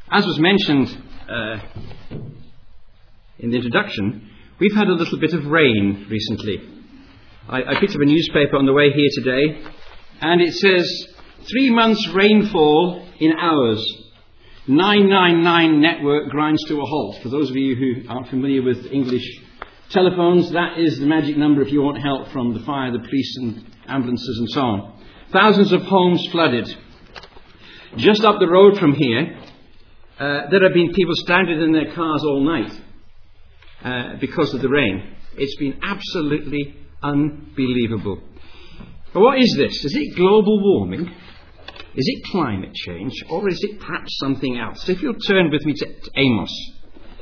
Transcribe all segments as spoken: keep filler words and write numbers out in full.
As was mentioned uh, in the introduction, we've had a little bit of rain recently. I, I picked up a newspaper on the way here today, and it says, three months rainfall in hours. nine nine nine network grinds to a halt. For those of you who aren't familiar with English telephones, that is the magic number if you want help from the fire, the police and ambulances and so on. Thousands of homes flooded. Just up the road from here, uh, there have been people stranded in their cars all night uh, because of the rain. It's been absolutely unbelievable. But what is this? Is it global warming? Is it climate change? Or is it perhaps something else? If you'll turn with me to, to Amos,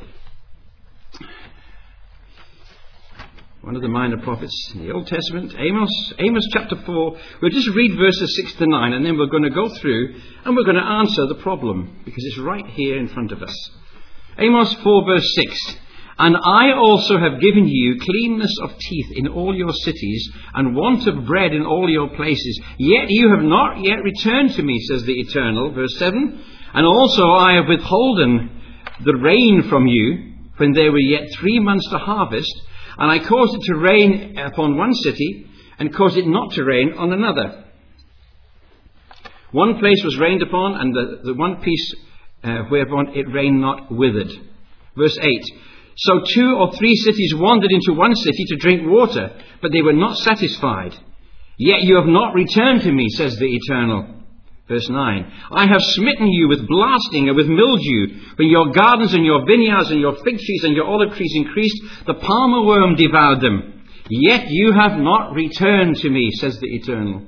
one of the minor prophets in the Old Testament, Amos, Amos chapter four. We'll just read verses six to nine, and then we're going to go through and we're going to answer the problem, because it's right here in front of us. Amos four verse six. And I also have given you cleanness of teeth in all your cities, and want of bread in all your places. Yet you have not yet returned to me, says the Eternal. Verse seven. And also I have withholden the rain from you, when there were yet three months to harvest. And I caused it to rain upon one city, and caused it not to rain on another. One place was rained upon, and the, the one piece uh, whereupon it rained not withered. Verse eight. So two or three cities wandered into one city to drink water, but they were not satisfied. Yet you have not returned to me, says the Eternal. Verse nine. I have smitten you with blasting and with mildew. When your gardens and your vineyards and your fig trees and your olive trees increased, the palmer worm devoured them. Yet you have not returned to me, says the Eternal.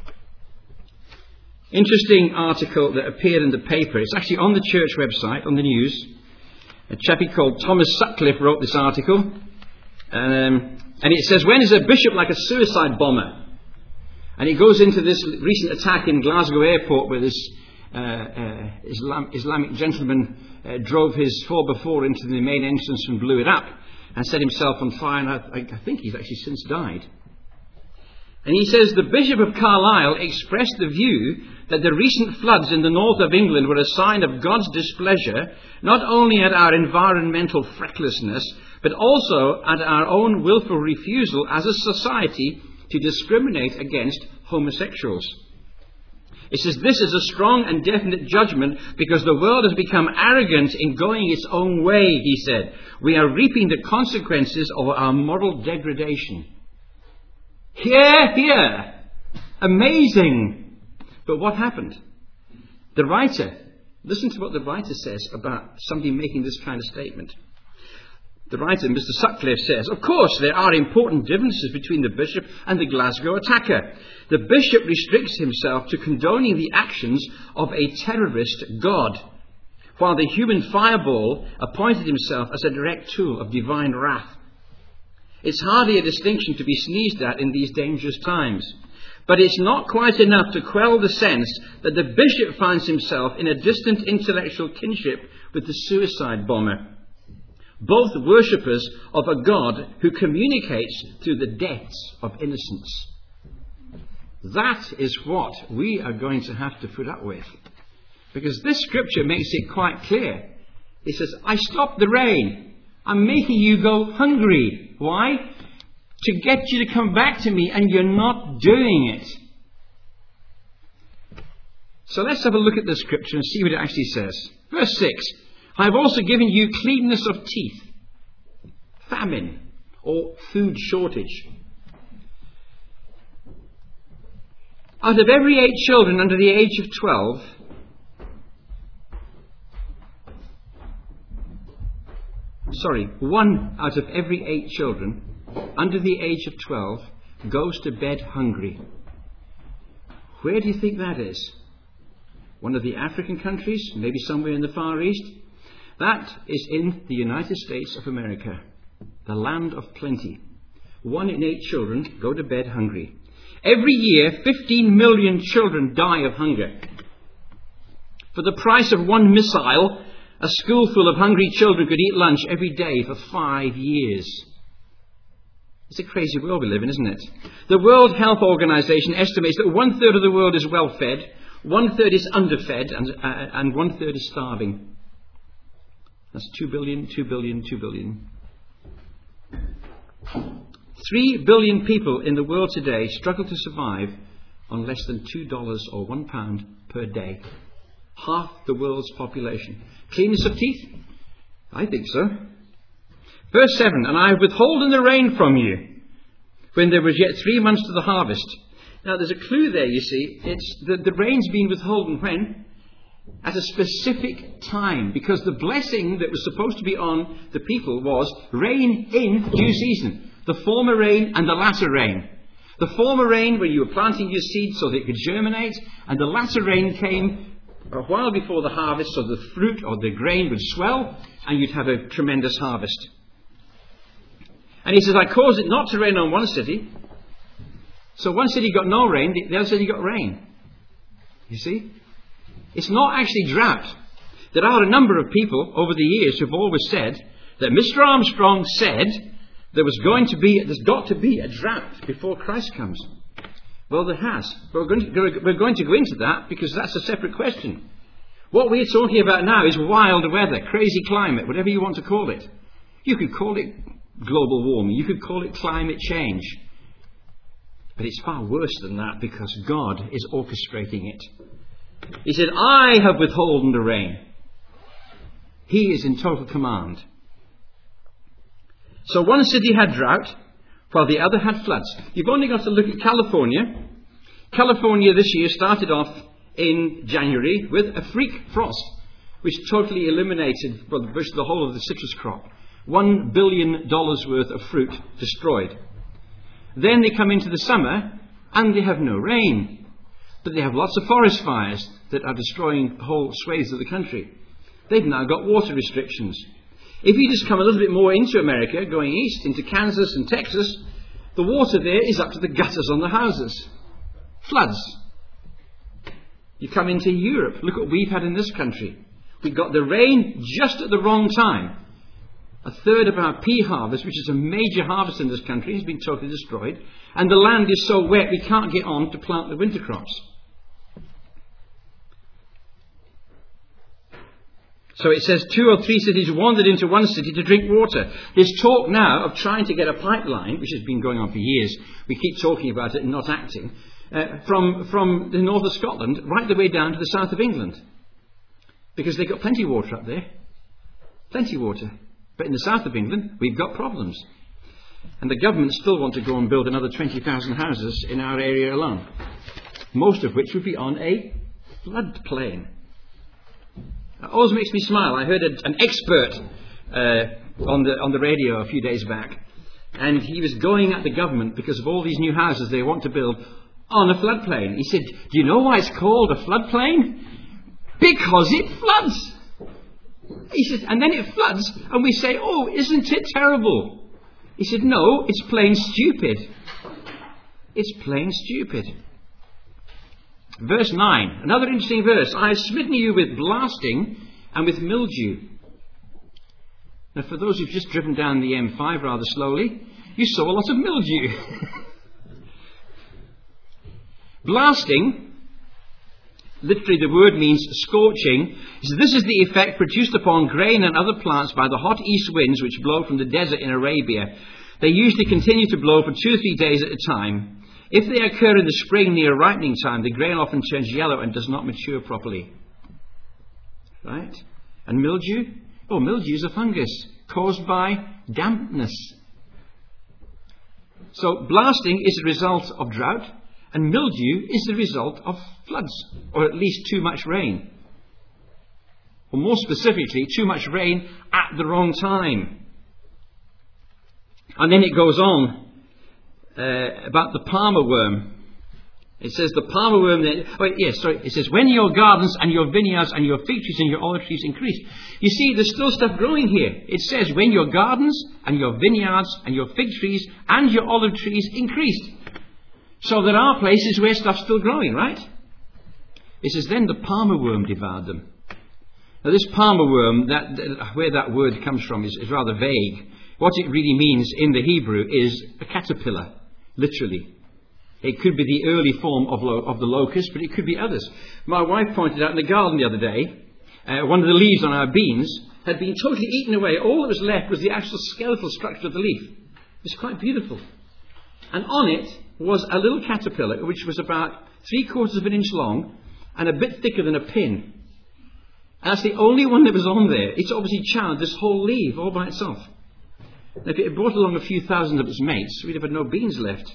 Interesting article that appeared in the paper. It's actually on the church website, on the news. A chappie called Thomas Sutcliffe wrote this article. Um, and it says, when is a bishop like a suicide bomber? And it goes into this recent attack in Glasgow airport, where this uh, uh, Islam, Islamic gentleman uh, drove his four by four into the main entrance and blew it up and set himself on fire. And I, I think he's actually since died. And he says, the Bishop of Carlisle expressed the view that the recent floods in the north of England were a sign of God's displeasure, not only at our environmental frecklessness, but also at our own willful refusal as a society to discriminate against homosexuals. It says this is a strong and definite judgment, because the world has become arrogant in going its own way, he said. We are reaping the consequences of our moral degradation. Hear, hear! Amazing! But what happened? The writer, listen to what the writer says about somebody making this kind of statement. The writer, Mister Sutcliffe, says, of course there are important differences between the bishop and the Glasgow attacker. The bishop restricts himself to condoning the actions of a terrorist god, while the human fireball appointed himself as a direct tool of divine wrath. It's hardly a distinction to be sneezed at in these dangerous times. But it's not quite enough to quell the sense that the bishop finds himself in a distant intellectual kinship with the suicide bomber. Both worshippers of a God who communicates through the deaths of innocents. That is what we are going to have to put up with. Because this scripture makes it quite clear. It says, I stopped the rain. I'm making you go hungry. Why? To get you to come back to me, and you're not doing it. So let's have a look at the scripture and see what it actually says. Verse six. I have also given you cleanness of teeth, famine, or food shortage. Out of every eight children under the age of twelve, sorry, one out of every eight children under the age of twelve goes to bed hungry. Where do you think that is? One of the African countries, maybe somewhere in the Far East? That is in the United States of America, the land of plenty. One in eight children go to bed hungry. Every year, fifteen million children die of hunger. For the price of one missile, a school full of hungry children could eat lunch every day for five years. It's a crazy world we live in, isn't it? The World Health Organization estimates that one third of the world is well fed, one third is underfed, and, uh, and one third is starving. That's two billion, two billion, two billion. Three billion people in the world today struggle to survive on less than two dollars or one pound per day. Half the world's population. Cleanness of teeth? I think so. Verse seven, and I have withholden the rain from you when there was yet three months to the harvest. Now there's a clue there, you see. It's the, the rain's been withholden when? At a specific time. Because the blessing that was supposed to be on the people was rain in due season. The former rain and the latter rain. The former rain where you were planting your seed so that it could germinate, and the latter rain came a while before the harvest so the fruit or the grain would swell and you'd have a tremendous harvest. And he says, I caused it not to rain on one city. So one city got no rain, the other city got rain. You see? It's not actually drought. There are a number of people over the years who've always said that Mister Armstrong said there was going to be, there's got to be a drought before Christ comes. Well, there has. But we're going to, we're going to go into that because that's a separate question. What we're talking about now is wild weather, crazy climate, whatever you want to call it. You could call it global warming. You could call it climate change. But it's far worse than that because God is orchestrating it. He said, I have withholden the rain. He is in total command. So one city had drought, while the other had floods. You've only got to look at California. California this year started off in January with a freak frost, which totally eliminated well, the whole of the citrus crop. One billion dollars worth of fruit destroyed. Then they come into the summer and they have no rain. But they have lots of forest fires that are destroying whole swathes of the country. They've now got water restrictions. If you just come a little bit more into America, going east into Kansas and Texas, the water there is up to the gutters on the houses. Floods. You come into Europe, look what we've had in this country. We got the rain just at the wrong time. A third of our pea harvest, which is a major harvest in this country, has been totally destroyed. And the land is so wet we can't get on to plant the winter crops. So it says two or three cities wandered into one city to drink water. There's talk now of trying to get a pipeline, which has been going on for years. We keep talking about it and not acting. Uh, from, from the north of Scotland right the way down to the south of England. Because they've got plenty of water up there. Plenty of water. But in the south of England, we've got problems. And the government still want to go and build another twenty thousand houses in our area alone. Most of which would be on a floodplain. It always makes me smile. I heard a, an expert uh, on the on the radio a few days back. And he was going at the government because of all these new houses they want to build on a floodplain. He said, do you know why it's called a floodplain? Because it floods. He said, and then it floods, and we say, oh, isn't it terrible? He said, no, it's plain stupid. It's plain stupid. Verse nine, another interesting verse. I have smitten you with blasting and with mildew. Now, for those who've just driven down the M five rather slowly, you saw a lot of mildew. Blasting, literally the word means scorching. So this is the effect produced upon grain and other plants by the hot east winds which blow from the desert in Arabia. They usually continue to blow for two or three days at a time. If they occur in the spring near ripening time, the grain often turns yellow and does not mature properly. Right? And mildew? Oh, mildew is a fungus caused by dampness. So blasting is a result of drought, and mildew is the result of floods, or at least too much rain. Or more specifically, too much rain at the wrong time. And then it goes on uh, about the palmer worm. It says the palmer worm, that, oh, yes, sorry, it says, when your gardens and your vineyards and your fig trees and your olive trees increase. You see, there's still stuff growing here. It says, when your gardens and your vineyards and your fig trees and your olive trees increased. So there are places where stuff's still growing, right? It says, then the palmer worm devoured them. Now this palmer worm, that, that, where that word comes from is, is rather vague. What it really means in the Hebrew is a caterpillar, literally. It could be the early form of, lo- of the locust, but it could be others. My wife pointed out in the garden the other day, uh, one of the leaves on our beans had been totally eaten away. All that was left was the actual skeletal structure of the leaf. It was quite beautiful. And on it was a little caterpillar which was about three quarters of an inch long and a bit thicker than a pin. And that's the only one that was on there. It's obviously charred this whole leaf all by itself. Now, if it had brought along a few thousand of its mates, we'd have had no beans left.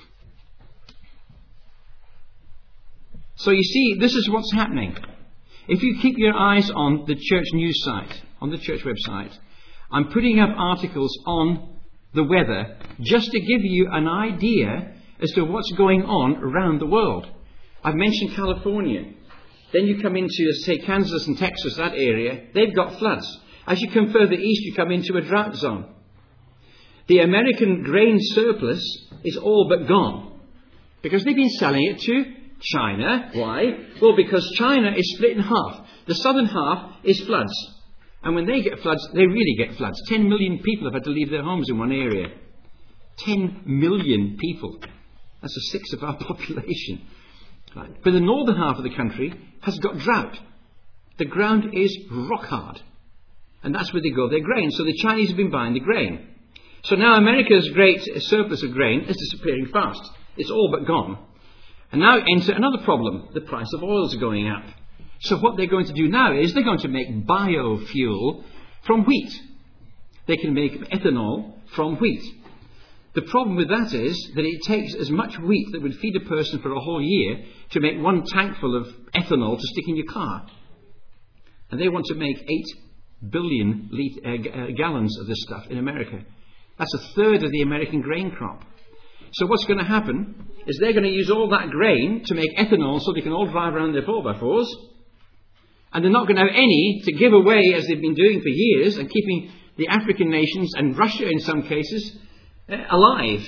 So you see, this is what's happening. If you keep your eyes on the church news site, on the church website, I'm putting up articles on the weather just to give you an idea as to what's going on around the world. I've mentioned California. Then you come into, say, Kansas and Texas, that area, they've got floods. As you come further east, you come into a drought zone. The American grain surplus is all but gone because they've been selling it to China. Why? Well, because China is split in half. The southern half is floods. And when they get floods, they really get floods. Ten million people have had to leave their homes in one area. Ten million people. That's a sixth of our population. Right. But the northern half of the country has got drought. The ground is rock hard. And that's where they go their grain. So the Chinese have been buying the grain. So now America's great surplus of grain is disappearing fast. It's all but gone. And now enter another problem. The price of oil is going up. So what they're going to do now is they're going to make biofuel from wheat. They can make ethanol from wheat. The problem with that is that it takes as much wheat that would feed a person for a whole year to make one tank full of ethanol to stick in your car. And they want to make eight billion litre, uh, gallons of this stuff in America. That's a third of the American grain crop. So what's going to happen is they're going to use all that grain to make ethanol so they can all drive around their four by fours. And they're not going to have any to give away as they've been doing for years and keeping the African nations and Russia in some cases uh, alive.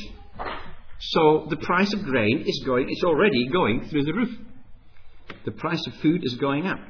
So the price of grain is going, it's already going through the roof. The price of food is going up.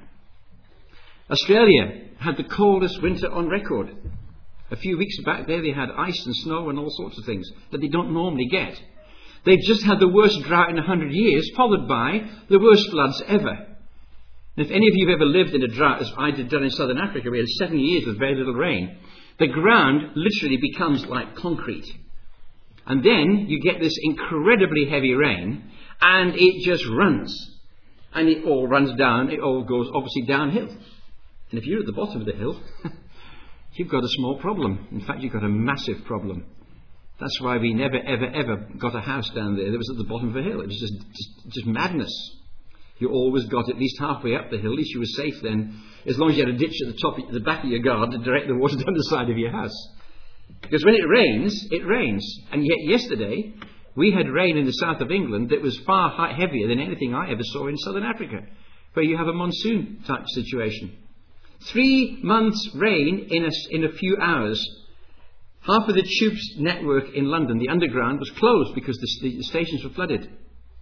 Australia had the coldest winter on record. A few weeks back there they had ice and snow and all sorts of things that they don't normally get. They've just had the worst drought in a hundred years, followed by the worst floods ever. And if any of you have ever lived in a drought, as I did done in southern Africa, we had seven years with very little rain. The ground literally becomes like concrete. And then you get this incredibly heavy rain, and it just runs. And it all runs down, it all goes obviously downhill. And if you're at the bottom of the hill, you've got a small problem. In fact, you've got a massive problem. That's why we never, ever, ever got a house down there that was at the bottom of a hill. It was just, just, just madness. You always got at least halfway up the hill. At least you were safe then, as long as you had a ditch at the top, at the back of your garden to direct the water down the side of your house. Because when it rains, it rains. And yet yesterday, we had rain in the south of England that was far high, heavier than anything I ever saw in southern Africa, where you have a monsoon type situation. Three months rain in a, in a few hours. Half of the tubes network in London, the underground, was closed because the, the stations were flooded.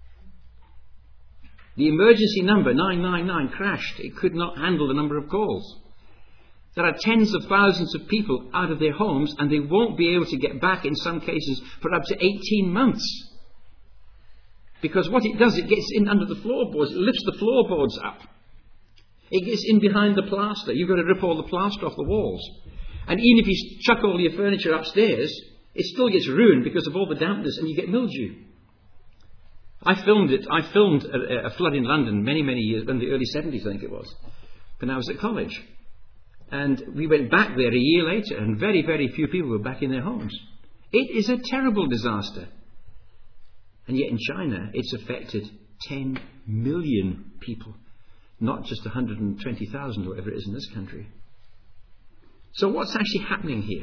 The emergency number nine nine nine crashed. It could not handle the number of calls. There are tens of thousands of people out of their homes, and they won't be able to get back in some cases for up to eighteen months. Because what it does, it gets in under the floorboards. It lifts the floorboards up. It gets in behind the plaster. You've got to rip all the plaster off the walls. And even if you chuck all your furniture upstairs, it still gets ruined because of all the dampness, and you get mildew. I filmed it. I filmed a, a flood in London many, many years, in the early seventies, I think it was, when I was at college. And we went back there a year later, and very, very few people were back in their homes. It is a terrible disaster. And yet in China, it's affected ten million people, not just one hundred twenty thousand or whatever it is in this country. So what's actually happening here?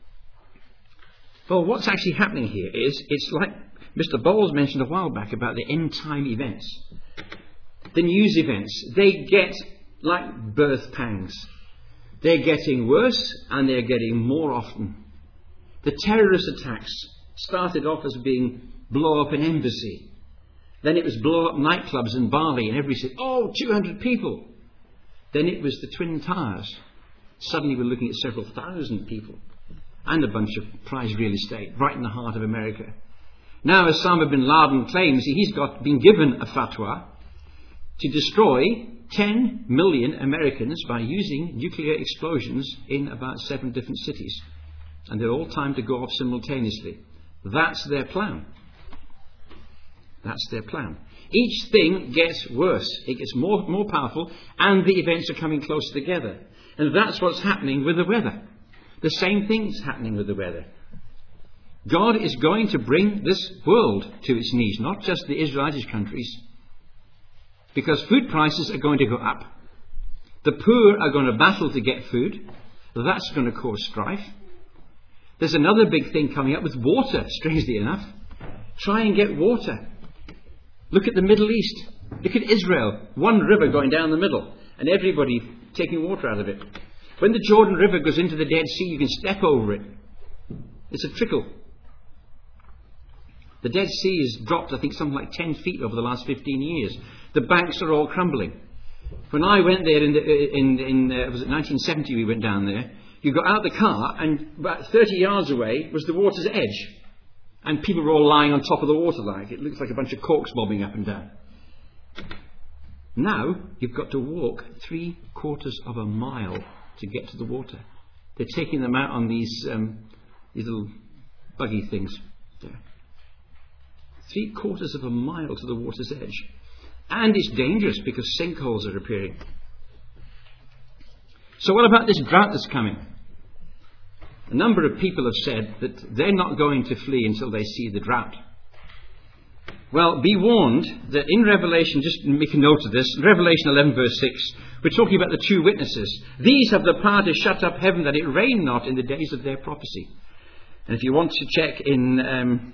Well, what's actually happening here is, it's like Mister Bowles mentioned a while back about the end time events. The news events, they get like birth pangs. They're getting worse, and they're getting more often. The terrorist attacks started off as being blow up an embassy. Then it was blow up nightclubs in Bali, and everybody said, oh, two hundred people. Then it was the Twin Towers. Suddenly we're looking at several thousand people and a bunch of prize real estate right in the heart of America. Now, as Osama bin Laden claims, he's got been given a fatwa to destroy ten million Americans by using nuclear explosions in about seven different cities. And they're all timed to go off simultaneously. That's their plan. That's their plan. Each thing gets worse. It gets more, more powerful, and the events are coming closer together. And that's what's happening with the weather. The same thing's happening with the weather. God is going to bring this world to its knees, not just the Israelite countries. Because food prices are going to go up. The poor are going to battle to get food. That's going to cause strife. There's another big thing coming up with water, strangely enough. Try and get water. Look at the Middle East. Look at Israel. One river going down the middle, and everybody taking water out of it. When the Jordan River goes into the Dead Sea, you can step over it. It's a trickle. The Dead Sea has dropped, I think, something like ten feet over the last fifteen years. The banks are all crumbling. When I went there in, the, in, in uh, was it nineteen seventy we went down there, you got out the car and about thirty yards away was the water's edge. And people were all lying on top of the water like. It looks like a bunch of corks bobbing up and down. Now you've got to walk three quarters of a mile to get to the water. They're taking them out on these, um, these little buggy things there. Three quarters of a mile to the water's edge. And it's dangerous because sinkholes are appearing. So what about this drought that's coming? A number of people have said that they're not going to flee until they see the drought. Well, be warned that in Revelation, just make a note of this, Revelation eleven verse six, we're talking about the two witnesses. These have the power to shut up heaven that it rain not in the days of their prophecy. And if you want to check in, um,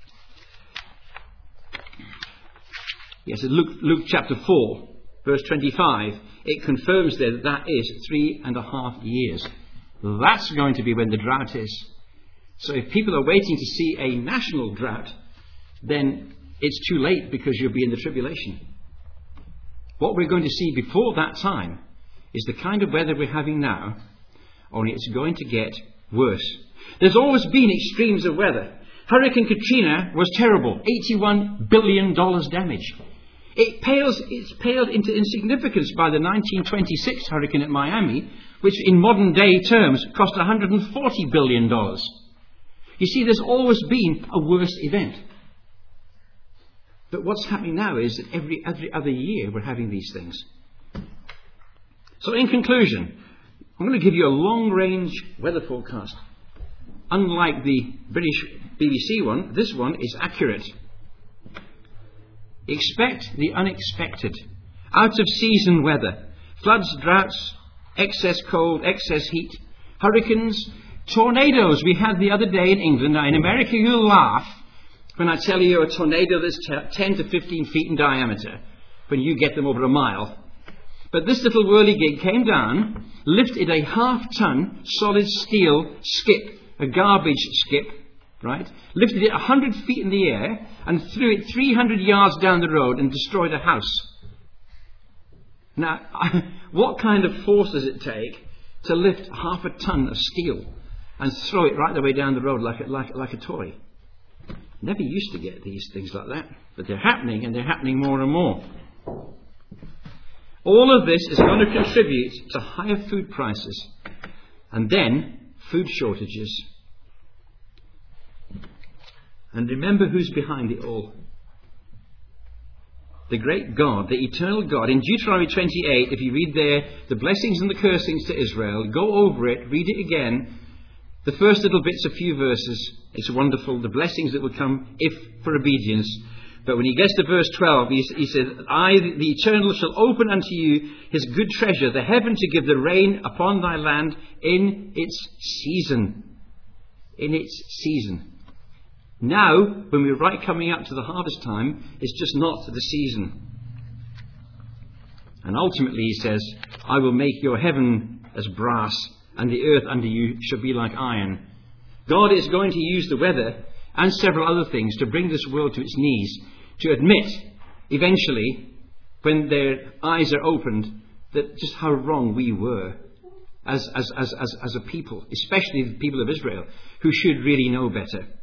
yes, Luke, Luke chapter four, verse twenty-five, it confirms there that that is three and a half years. That's going to be when the drought is. So if people are waiting to see a national drought, then it's too late because you'll be in the tribulation. What we're going to see before that time is the kind of weather we're having now, only it's going to get worse. There's always been extremes of weather. Hurricane Katrina was terrible. eighty-one billion dollars damage. It pales, it's paled into insignificance by the nineteen twenty-six hurricane at Miami, which in modern day terms cost one hundred forty billion dollars. You see, there's always been a worse event. But what's happening now is that every, every other year we're having these things. So in conclusion, I'm going to give you a long-range weather forecast. Unlike the British B B C one, this one is accurate. Expect the unexpected. Out of season weather. Floods, droughts, excess cold, excess heat, hurricanes, tornadoes. We had the other day in England. Now in America you'll laugh when I tell you a tornado that's ten to fifteen feet in diameter, when you get them over a mile. But this little whirligig came down, lifted a half-ton solid steel skip, a garbage skip, right? Lifted it one hundred feet in the air and threw it three hundred yards down the road and destroyed a house. Now, what kind of force does it take to lift half a ton of steel and throw it right the way down the road like a, like, like a toy? Never used to get these things like that, but they're happening, and they're happening more and more. All of this is going to contribute to higher food prices and then food shortages. And remember who's behind it all. The great God, the eternal God. In Deuteronomy twenty-eight, if you read there the blessings and the cursings to Israel, go over it, read it again. The first little bit's a few verses. It's wonderful, the blessings that will come if for obedience. But when he gets to verse twelve, he, he says, I, the Eternal, shall open unto you his good treasure, the heaven, to give the rain upon thy land in its season. In its season. Now, when we're right coming up to the harvest time, it's just not the season. And ultimately he says, I will make your heaven as brass, and the earth under you shall be like iron. God is going to use the weather and several other things to bring this world to its knees, to admit, eventually, when their eyes are opened, that just how wrong we were as, as, as, as, as a people, especially the people of Israel, who should really know better.